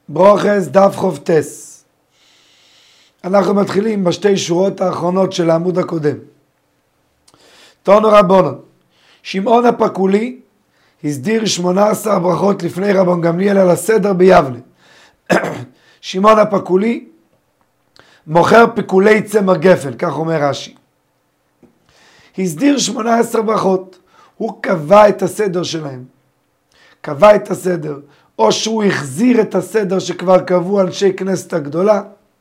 ברוכס דף חופטס. אנחנו מתחילים בשתי שורות האחרונות של העמוד הקודם. תנו רבונן, שמעון הפקולי הסדיר 18 ברכות לפני רבן גמליאל על הסדר ביבנה. שמעון הפקולי מוכר פקולי צמר גפן, כך אומר רש"י. הסדיר 18 ברכות, הוא קבע את הסדר שלהם. קבע את הסדר, או שהוא החזיר את הסדר שכבר קבעו אנשי כנסת הגדולה.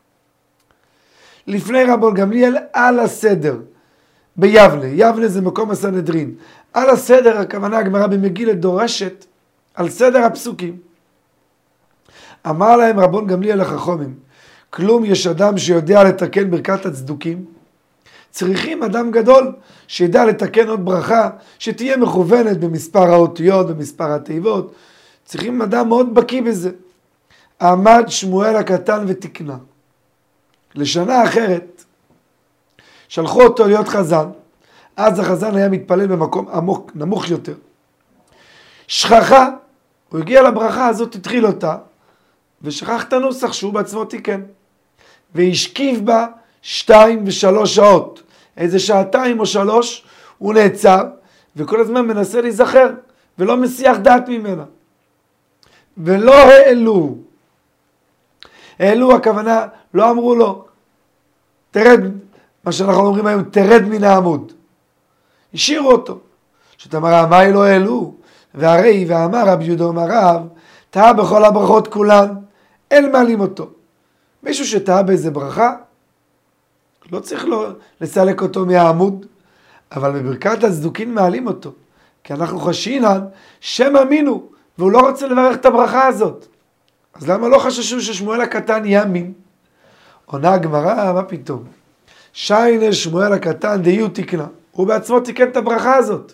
לפני רבן גמליאל על הסדר ביבנה, יבנה זה מקום הסנהדרין. על הסדר, הכוונה הגמרא במגילה דורשת על סדר הפסוקים. אמר להם רבן גמליאל לחכמים, כלום יש אדם שיודע לתקן ברכת הצדוקים? צריכים אדם גדול שידע לתקן עוד ברכה שתהיה מכוונת במספר האותיות, במספר התיבות. צריכים אדם מאוד בקיא בזה. עמד שמואל הקטן ותקנה. לשנה אחרת שלחו אותו להיות חזן. אז החזן היה מתפלל במקום עמוק, נמוך יותר. שכחה, הוא הגיע לברכה הזאת, התחיל אותה, ושכח את הנוסח שהוא בעצמו תיקן. והשכיב בה 2 ו3 שעות. איזה 2 או 3 הוא נעצר, וכל הזמן מנסה להיזכר, ולא מסיח דעת ממנה. ולא העלו הכוונה, לא אמרו לו, תרד, מה שאנחנו אומרים היום, תרד מן העמוד. השאירו אותו. שתאמר, מה לא העלו? והרי ואמר רבי יהודה אמר רב, טעה בכל הברכות כולן, אין מעלים אותו. מישהו שטעה באיזה ברכה, לא צריך לסלק אותו מהעמוד, אבל בברכת הצדוקין מעלים אותו. כי אנחנו חשינן, שם אמינו, והוא לא רוצה לברך את הברכה הזאת. אז למה לא חששו ששמואל הקטן יאמין? עונה הגמרא, מה פתאום? שיינה שמואל הקטן דיו תקנה. הוא בעצמו תיקן את הברכה הזאת.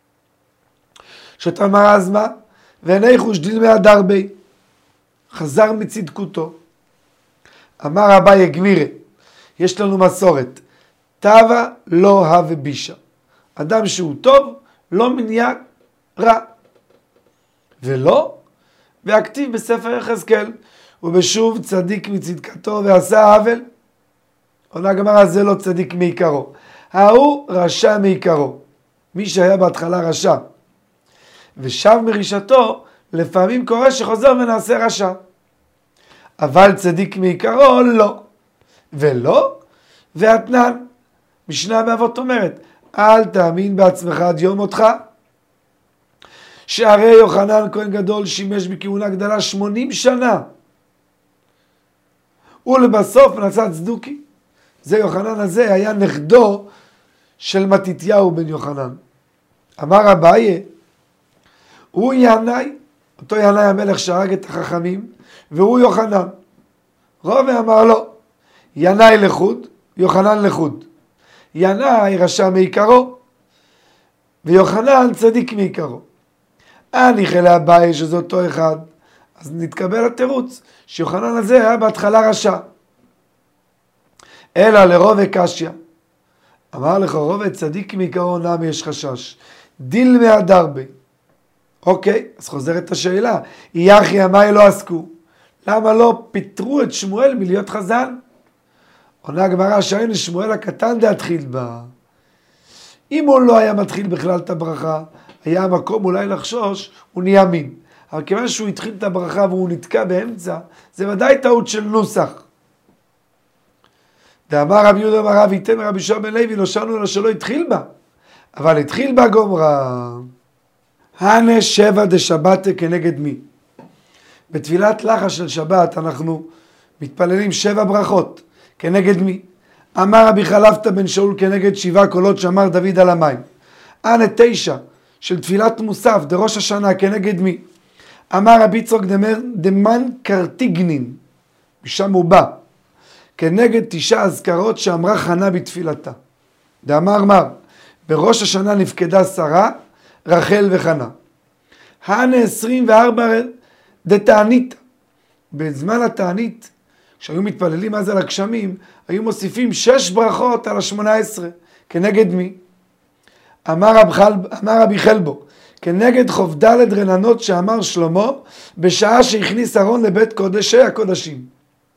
שתאמר אז מה? ועיני חושדיל מהדר בי. חזר מצדקותו. אמר אביי גמירה, יש לנו מסורת. טבע לא הווה בישה. אדם שהוא טוב, לא מניע רע. ולא, והכתיב בספר יחזקאל, ובשוב צדיק מצדקתו ועשה עוול. עונה הגמרא, זה לא צדיק מעיקרו. ההוא רשע מעיקרו. מי שהיה בהתחלה רשע. ושב מרישתו, לפעמים קורה שחוזר ונעשה רשע. אבל צדיק מעיקרו לא. ולא, ואתנן. משנה באבות אומרת, אל תאמין בעצמך עד יום מותך. שהרי יוחנן כהן גדול שימש בכהונה גדולה 80 שנה. ולבסוף נצא צדוקי. זה יוחנן הזה היה נכדו של מתתיהו בן יוחנן. אמר אביי, הוא ינאי, אותו ינאי המלך שהרג את החכמים, והוא יוחנן. רובה אמר לו, ינאי לחוד, יוחנן לחוד. ינאי רשע מעיקרו, ויוחנן צדיק מעיקרו. אני חלה אביי שזה אותו אחד, אז נתקבל התירוץ שיוחנן הזה היה בהתחלה רשע. אלא לרובה קשיא. אמר לך רובה צדיק מעיקרו נמי יש חשש. דיל מהדר בי. אוקיי, אז חוזרת השאלה. יחי אמי לא עסקו. למה לא פיטרו את שמואל מלהיות חזן? עונה הגמרא שהיינו שמואל הקטן להתחיל בה. אם הוא לא היה מתחיל בכלל את הברכה, היה המקום אולי לחשוש, הוא נהיה מין. אבל כיוון שהוא התחיל את הברכה והוא נתקע באמצע, זה ודאי טעות של נוסח. ואמר רבי יהודה אמר רב, ייתן רבי יהושע בן לוי, לא שאלנו לו שלא התחיל בה. אבל התחיל בה גומרה. הנה 7 דשבת כנגד מי? בתפילת לחש של שבת אנחנו מתפללים 7 ברכות. כנגד מי? אמר רבי חלפתא בן שאול כנגד 7 קולות שאמר דוד על המים. הנה 9 של תפילת מוסף דראש השנה כנגד מי? אמר רבי יצחק דמן קרטיגנין, משם הוא בא, כנגד 9 אזכרות שאמרה חנה בתפילתה. דאמר מר, בראש השנה נפקדה שרה, רחל וחנה. הנה 24 דתענית. בזמן התענית, כשהיו מתפללים אז על הגשמים, היו מוסיפים 6 ברכות על ה-18. כנגד מי? אמר רבי חלבו, כנגד חוב ד' רננות שאמר שלמה בשעה שהכניס אהרון לבית קודשי הקודשים.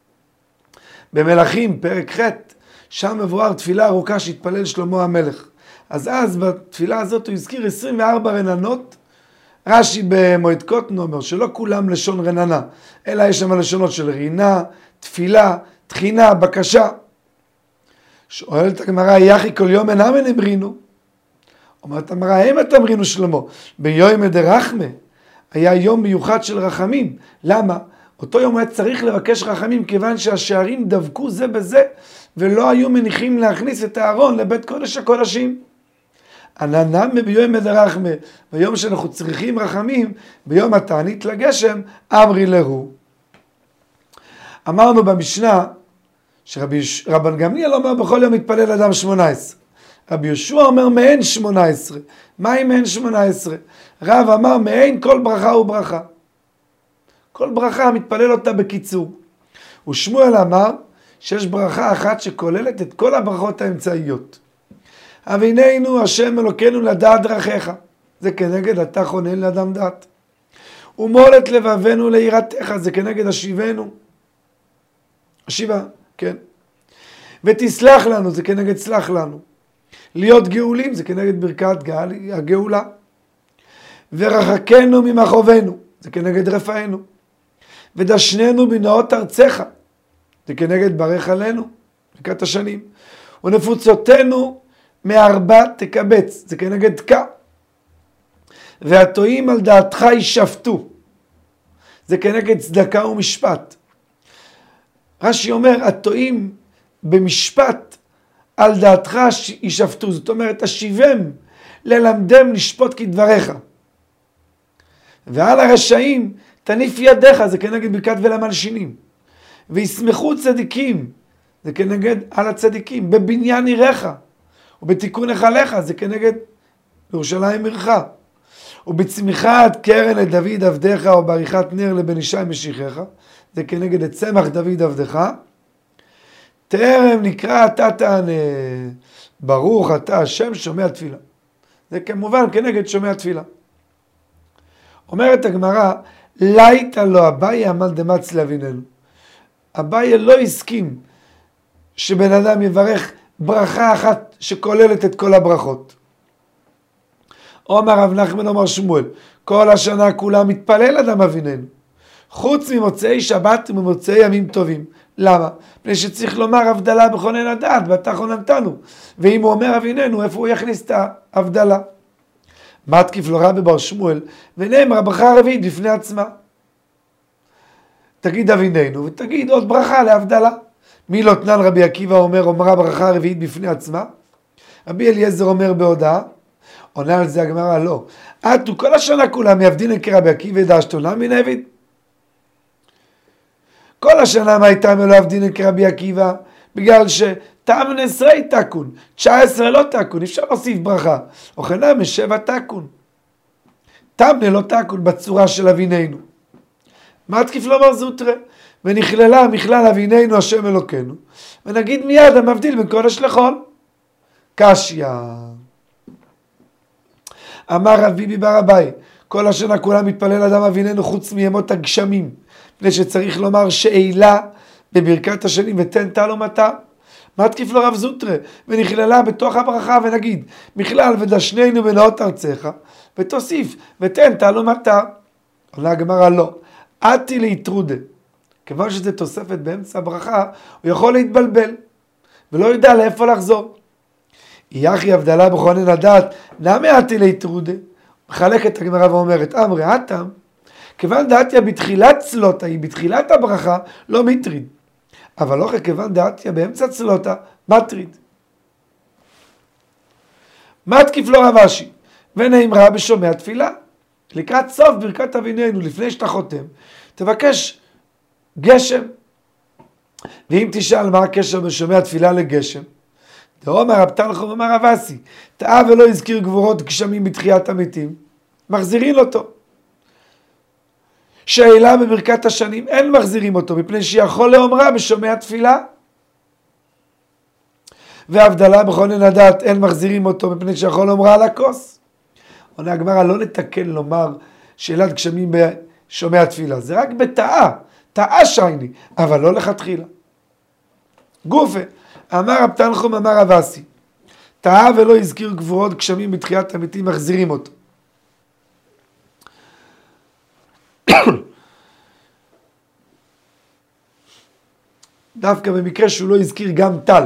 במלכים פרק ח' שם מבואר תפילה ארוכה שהתפלל שלמה המלך. אז בתפילה הזאת הוא הזכיר 24 רננות. רש"י במועד קוטן אומר שלא כולם לשון רננה, אלא יש שם לשונות של רינה, תפילה, תחינה, בקשה. שואלת הגמרא, יחי כל יום אינם אמרינו? אומרת הגמרא, הם אמרינו שלמה, ביום דרחמה, היה יום מיוחד של רחמים. למה? אותו יום היה צריך לבקש רחמים, כיוון שהשערים דבקו זה בזה, ולא היו מניחים להכניס את הארון לבית קודש הקודשים. עננם ביום דרחמה, ביום שאנחנו צריכים רחמים, ביום התענית לגשם, אמרי להו. אמרנו במשנה, שרבן גמליאל אומר בכל יום מתפלל אדם 18. רבי יהושע אומר מעין 18. מה עם מעין 18? רב אמר מעין כל ברכה וברכה. כל ברכה מתפלל אותה בקיצור. ושמואל אמר שיש ברכה אחת שכוללת את כל הברכות האמצעיות. אבינינו השם אלוקינו לדעת דרכיך. זה כנגד אתה חונן לאדם דעת. ומול את לבבנו ליראתך. זה כנגד השיבנו. השיבה, כן. ותסלח לנו, זה כנגד סלח לנו. להיות גאולים, זה כנגד ברכת הגאולה. ורחקנו ממחובנו, זה כנגד רפאנו. ודשננו בנאות ארצך, זה כנגד ברך עלינו, ברכת השנים. ונפוצותינו מארבע תקבץ, זה כנגד תקע. והטועים על דעתך יישפטו, זה כנגד צדקה ומשפט. רש"י אומר, הטועים במשפט על דעתך יישפטו, זאת אומרת, השיבם ללמדם לשפוט כדבריך. ועל הרשעים תניף ידיך, זה כנגד ברכת ולמלשינים. וישמחו צדיקים, זה כנגד על הצדיקים. בבניין עירך ובתיקון היכליך, זה כנגד ירושלים עירך. ובצמיחת קרן לדוד עבדיך ובעריכת נר לבן ישי משיחך, זה כנגד את צמח דוד עבדך. טרם נקרא אתה תענה, ברוך אתה השם שומע תפילה. זה כמובן כנגד שומע תפילה. אומרת הגמרא, לייטה לו אביי עמל דמץ לאביננו. אביי לא הסכים שבן אדם יברך ברכה אחת שכוללת את כל הברכות. אומר רב נחמן אומר שמואל, כל השנה כולה מתפלל אדם אביננו, חוץ ממוצאי שבת וממוצאי ימים טובים. למה? מפני שצריך לומר הבדלה בכונן הדעת, ואתה חוננתנו. ואם הוא אומר אביננו, איפה הוא יכניס את ההבדלה? מתקיף לו רבי בר שמואל, ונאמר הברכה הרביעית בפני עצמה. תגיד אביננו, ותגיד עוד ברכה להבדלה. מי לא תנן רבי עקיבא אומרה ברכה הרביעית בפני עצמה? רבי אליעזר אומר בהודעה, עונה על זה הגמרא לא. עתו כל השנה כולם יבדינן כרבי עקיבא דאשתונה מן עביד. כל השנה מה הייתה מלא אבדינן כרבי עקיבא? בגלל שטעם עשרי תקון, 19 לא תקון, אפשר להוסיף ברכה. אוכנה משבע תקון. טעם לא תקון בצורה של אביננו. מה תקיף לומר זוטרה? ונכללה מכלל אביננו השם אלוקינו. ונגיד מיד המבדיל בין קודש לחול. קשיא. אמר רב ביבי בר אביי, כל השנה כולם מתפלל אדם אביננו חוץ מימות הגשמים. מפני שצריך לומר שאלה בברכת השנים ותן טל ומטה. מה תקיף לו רב זוטרה? ונכללה בתוך הברכה ונגיד, מכלל ודשננו בנאות ארצך, ותוסיף ותן טל ומטה. עונה הגמרא לא. עתי להתרודה. כיוון שזה תוספת באמצע הברכה, הוא יכול להתבלבל, ולא יודע לאיפה לחזור. יחי הבדלה בכונן הדעת, נמי עתי להתרודה. מחלקת הגמרא ואומרת, אמרי עתם, כיוון דעתיה בתחילת צלותה, היא בתחילת הברכה, לא מטריד. אבל לא כיוון דעתיה באמצע צלותה, מטריד. מה תקיף לו רב אשי? ונאמרה בשומע תפילה. לקראת סוף ברכת אביננו, לפני שאתה חותם, תבקש גשם. ואם תשאל מה הקשר בשומע תפילה לגשם, דאמר רב תנחום אמר רב אסי, טעה ולא הזכיר גבורות גשמים בתחיית המתים, מחזירים אותו. שאלה בברכת השנים, אין מחזירים אותו, מפני שיכול לאומרה בשומע תפילה. והבדלה בכונן הדעת, אין מחזירים אותו, מפני שיכול לאומרה על הכוס. עונה הגמרא, לא לתקן לומר שאלת גשמים בשומע תפילה, זה רק טעה שייני, אבל לא לכתחילה. גופה, אמר רב תנחום, אמר רב אסי, טעה ולא הזכיר גבורות גשמים בתחיית המתים, מחזירים אותו. דווקא במקרה שהוא לא הזכיר גם טל,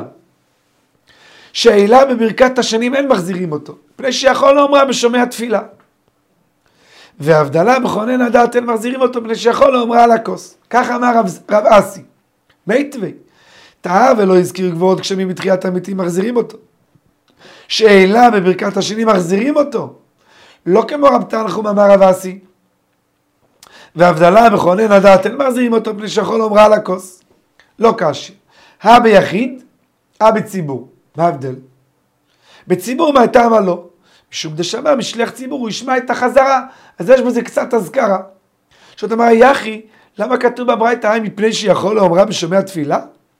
שאלה בברכת השנים אין מחזירים אותו, פני שיכול לאומרה בשומע תפילה. והבדלה בכונן הדעת אין מחזירים אותו, פני שיכול לאומרה על הכוס. כך אמר רב אסי. מיטבי, טעה ולא הזכיר גבורות גשמים בתחיית המתים, מחזירים אותו. שאלה בברכת השנים מחזירים אותו. לא כמו רב תנחום אמר רב אסי. והבדלה בכונן הדעת אין מחזירים אותו, פני שיכול לאומרה על הכוס. לא קשה. ביחיד, בציבור. מה ההבדל? בציבור מה טעמה לא? משום דשמע משליח ציבור הוא ישמע את החזרה, אז יש בזה קצת הזכרה. שאתה אומר, יחי, למה כתוב בברייתא מפני שיכול לאומרה בשומע תפילה?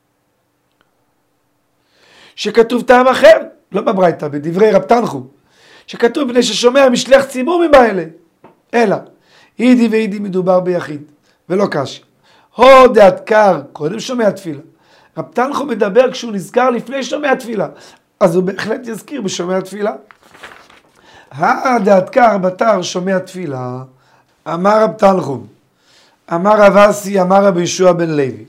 שכתוב טעם אחר, לא בברייתא, בדברי רב תנחום, שכתוב מפני ששומע משליח ציבור ממעלה, אלא אידי ואידי מדובר ביחיד, ולא קשה. הו דעת קר, קודם שומע תפילה. רב תנחום מדבר כשהוא נזכר לפני שומע תפילה, אז הוא בהחלט יזכיר בשומע תפילה. דעת קר בתר שומע תפילה, אמר רב תנחום, אמר רב אסי, אמר רבי יהושע בן לוי,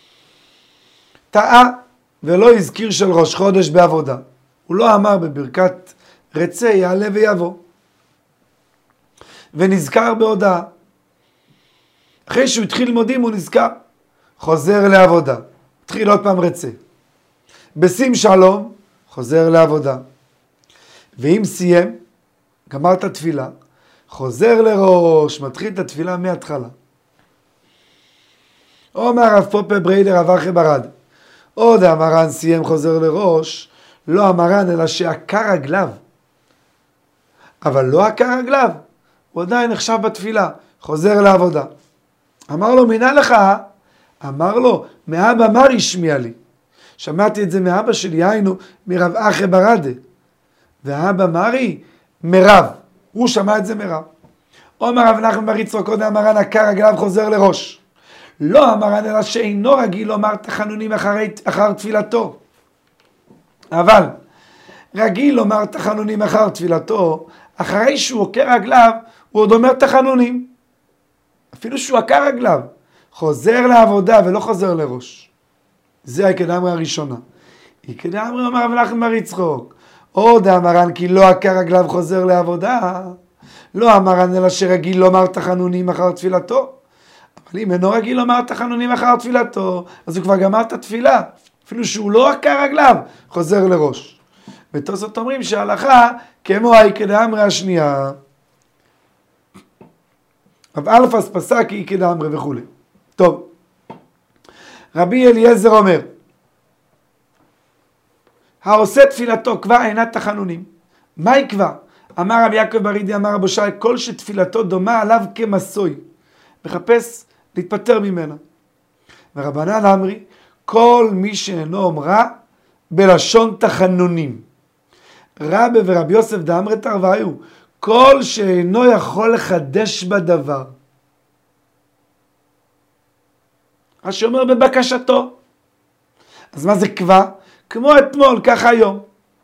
טעה ולא הזכיר של ראש חודש בעבודה. הוא לא אמר בברכת רצה יעלה ויבוא, ונזכר בהודעה. אחרי שהוא התחיל מודים הוא נזכר, חוזר לעבודה, התחיל עוד פעם רצה. בשים שלום, חוזר לעבודה. ואם סיים, גמר את התפילה, חוזר לראש, מתחיל את התפילה מההתחלה. אומר רב פופר בריידר רב אחי ברד, עוד המרן סיים חוזר לראש, לא המרן אלא שעקר רגליו. אבל לא עקר רגליו, הוא עדיין נחשב בתפילה, חוזר לעבודה. אמר לו, מינה לך? אמר לו, מאבא מרי השמיע לי. שמעתי את זה מאבא שלי, היינו מרב אחי ברדה. ואבא מרי, מרב. הוא שמע את זה מרב. אומר רב נחמן בר יצחק, עוד המרן עקר רגליו חוזר לראש. לא המרן אלא שאינו רגיל לומר תחנונים אחר תפילתו. אבל רגיל לומר תחנונים אחר תפילתו, אחרי שהוא עוקר רגליו, הוא עוד אומר תחנונים. אפילו שהוא עקר רגליו, חוזר לעבודה ולא חוזר לראש. זה היקדמרי הראשונה. יקדמרי אומר רב נחמן בר יצחק, עוד המרן כי לא עקר רגליו חוזר לעבודה, לא המרן אלא שרגיל לומר תחנונים אחר תפילתו. אבל אם אינו רגיל לומר תחנונים אחר תפילתו, אז הוא כבר גמר את התפילה. אפילו שהוא לא עקר רגליו, חוזר לראש. בתוספות אומרים שההלכה כמו היקדמרי השנייה. רב אלפס פסק יקדמרי וכו'. טוב. רבי אליעזר אומר, העושה תפילתו כבר אינה תחנונים. מה יקבע? אמר רבי יעקב ברידי, אמר רבו שי, כל שתפילתו דומה עליו כמסוי. מחפש להתפטר ממנה. ורבנן אמרי, כל מי שאינו אומרה בלשון תחנונים. רבי ורבי יוסף דאמרי תרוויו, כל שאינו יכול לחדש בדבר. מה שאומר בבקשתו. אז מה זה קבע? כמו אתמול, ככה היום.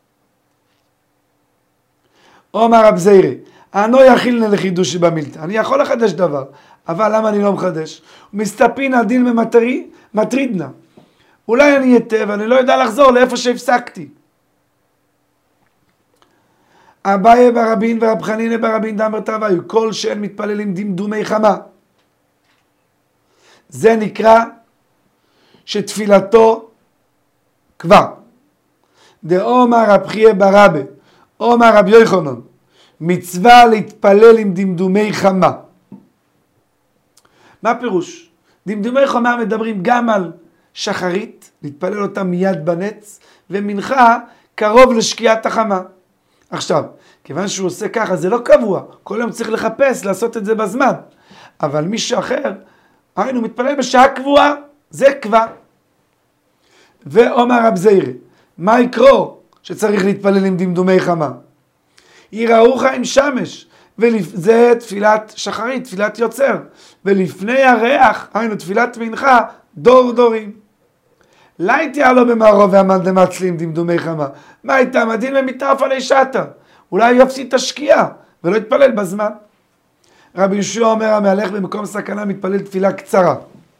אומר רב זיירי, אנו יכילנה לחידושי במילתא. אני יכול לחדש דבר, אבל למה אני לא מחדש? מסתפין הדין במטרידנה. אולי אני אתב, אני לא יודע לחזור לאיפה שהפסקתי. אביי ברבין ורב חנינא ברבין דאמר תרוויו, כל שאין מתפללים דמדומי חמה. זה נקרא שתפילתו כבר. דאמר רב חייא ברבי, אומר רבי יוחנן, מצווה להתפלל עם דמדומי חמה. מה פירוש? דמדומי חמה מדברים גם על שחרית, להתפלל אותה מיד בנץ, ומנחה קרוב לשקיעת החמה. עכשיו, כיוון שהוא עושה ככה, זה לא קבוע, כל יום צריך לחפש, לעשות את זה בזמן. אבל מישהו אחר, היינו מתפלל בשעה קבועה, זה כבר. ואומר רב זיירי, מה יקרו שצריך להתפלל עם דמדומי חמה? יראוך עם שמש, וזה תפילת שחרית, תפילת יוצר, ולפני הריח, היינו תפילת מנחה, דור דורים. לא הייתי עלו במערוב ועמד דמצלים דמדומי חמה. מה הייתה? מדין ומטרף עלי שטה. אולי יפסיד את השקיעה, ולא יתפלל בזמן. רבי יהושע אומר, המהלך במקום סכנה מתפלל תפילה קצרה.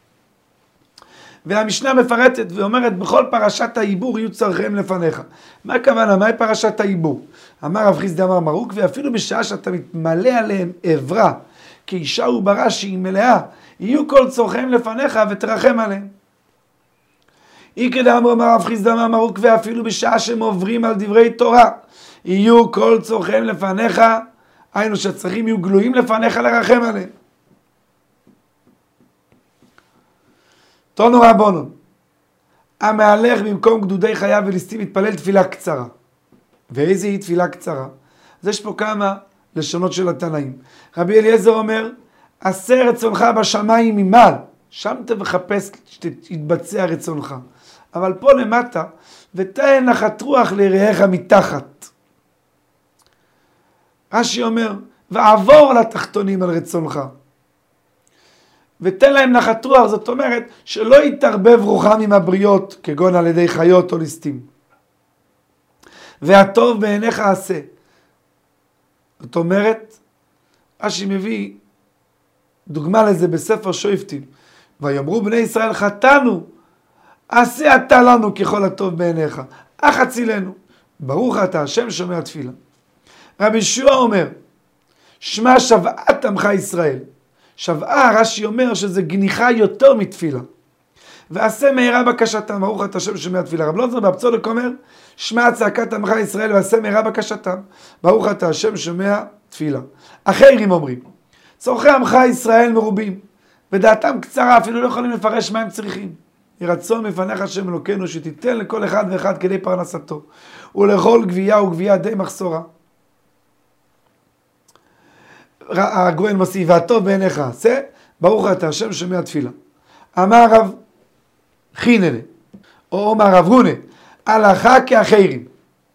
והמשנה מפרטת ואומרת, בכל פרשת העיבור יהיו צורכיהם לפניך. מה הכוונה? מהי פרשת העיבור? אמר רב חיסדא אמר מרוק, ואפילו בשעה שאתה מתמלא עליהם עברה, כאישה וברה שהיא מלאה, יהיו כל צורכיהם לפניך ותרחם עליהם. איקרא אמר רב חיסדא אמר מרוק, ואפילו בשעה שהם עוברים על דברי תורה, יהיו כל צורכיהם לפניך, היינו שהצרכים יהיו גלויים לפניך לרחם עליהם. תנו רבונון, המהלך במקום גדודי חייו וליסטים מתפלל תפילה קצרה. ואיזה היא תפילה קצרה? אז יש פה כמה לשונות של התנאים. רבי אליעזר אומר, עשה רצונך בשמיים ממעל, שם תחפש שתתבצע רצונך. אבל פה למטה, ותן נחת רוח ליראיך מתחת. רש"י אומר, ועבור לתחתונים על רצונך. ותן להם נחת רוח, זאת אומרת שלא יתערבב רוחם עם הבריות, כגון על ידי חיות או ליסטים. והטוב בעיניך עשה. זאת אומרת, רש"י מביא דוגמה לזה בספר שופטים. ויאמרו בני ישראל חטאנו, עשה אתה לנו ככל הטוב בעיניך, אך הצילנו. ברוך אתה השם שומע תפילה. רבי יהושע אומר, שמע שוועת עמך ישראל. שבעה, רש"י אומר שזה גניחה יותר מתפילה. ועשה מהרה בקשתם, ברוך אתה השם שומע תפילה. רב אלעזר בצדוק אומר, שמע צעקת עמך ישראל ועשה מהרה בקשתם, ברוך אתה השם שומע תפילה. אחרים אומרים, צורכי עמך ישראל מרובים, ודעתם קצרה, אפילו לא יכולים לפרש מה הם צריכים. ירצון מפניך השם אלוקינו, שתיתן לכל אחד ואחד כדי פרנסתו, ולכל גבייה וגבייה די מחסורה. הגויין מוסיף, והטוב בעיניך עשה, ברוך אתה השם שומע תפילה. אמר רב חיננה, או אמר רב הונה, הלכה כאחרים.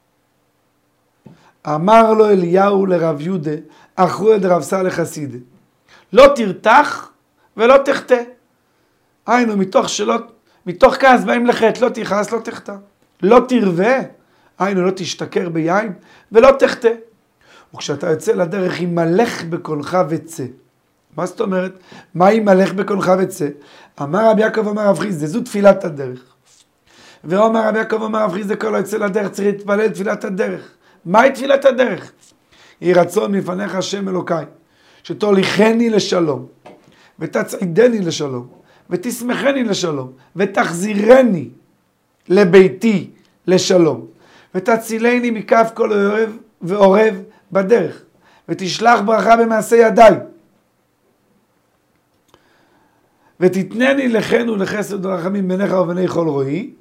אמר לו אליהו לרב יהודה, אחרו את רב סלח חסידה, לא תרתח ולא תחטא. היינו, מתוך כעס באים לחטא, לא תכעס, לא תחטא. לא תרווה, היינו, לא תשתכר ביין ולא תחטא. וכשאתה יוצא לדרך, ימלך בקולך וצא. מה זאת אומרת? מה ימלך בקולך וצא? אמר רבי יעקב אמר רב חיסדא, זו תפילת הדרך. ואומר רבי יעקב אמר רב חיסדא, כל היוצא לדרך צריך להתפלל תפילת הדרך. מהי תפילת הדרך? יהי רצון מפניך השם אלוקיי, שתוליכני לשלום, ותצעידני לשלום, ותשמחני לשלום, ותחזירני לביתי לשלום, ותצילני מכף כל אוהב ועורב בדרך, ותשלח ברכה במעשה ידיי, ותתנני לכן ולחסד ורחמים ביניך וביני כל רועי.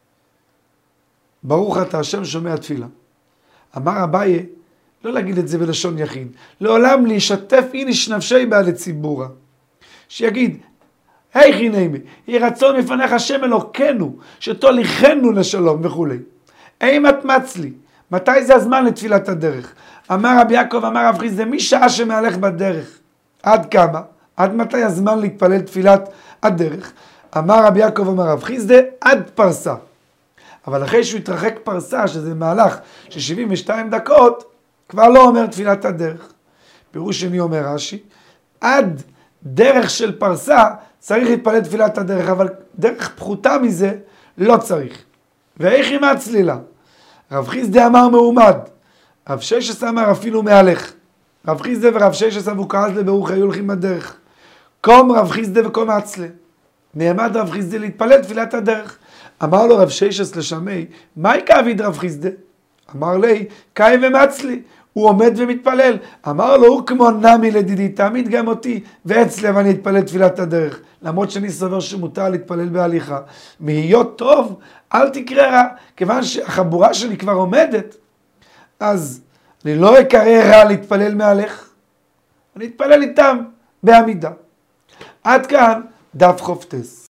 ברוך אתה השם שומע תפילה. אמר אביי, לא להגיד את זה בלשון יחיד, לעולם להשתף איניש נפשי בעלי ציבורה, שיגיד, היי חינמי, יהי רצון מפניך השם אלוקינו, שתוליכנו לשלום וכו'. אימת מצלי, מתי זה הזמן לתפילת הדרך? אמר רבי יעקב, אמר רב חיסדא, משעה שמהלך בדרך, עד כמה? עד מתי הזמן להתפלל תפילת הדרך? אמר רבי יעקב, אמר רב חיסדא, עד פרסה. אבל אחרי שהוא התרחק פרסה, שזה מהלך של 72 דקות, כבר לא אומר תפילת הדרך. פירוש שני אומר רש"י, עד דרך של פרסה צריך להתפלל תפילת הדרך, אבל דרך פחותה מזה לא צריך. ואיך עם הצלילה? רב חיסדא אמר מעומד, רב ששת אמר אפילו מהלך. רב חיסדא ורב ששת והוא כעס לברוך היו הולכים בדרך. קום רב חיסדא וקום הצלה. נעמד רב חיסדא להתפלל תפילת הדרך. אמר לו רב ששת לשמי, מה יקעביד רב חיסדא? אמר לי, קאי ומצלי. הוא עומד ומתפלל. אמר לו, הוא כמו נמי לדידי, תעמיד גם אותי, ואצלם אני אתפלל תפילת הדרך. למרות שאני סובר שמותר להתפלל בהליכה. מהיות טוב, אל תקרא רע. כיוון שהחבורה שלי כבר עומדת, אז אני לא אקרא רע להתפלל מהלך. אני אתפלל איתם בעמידה. עד כאן דף חופטס.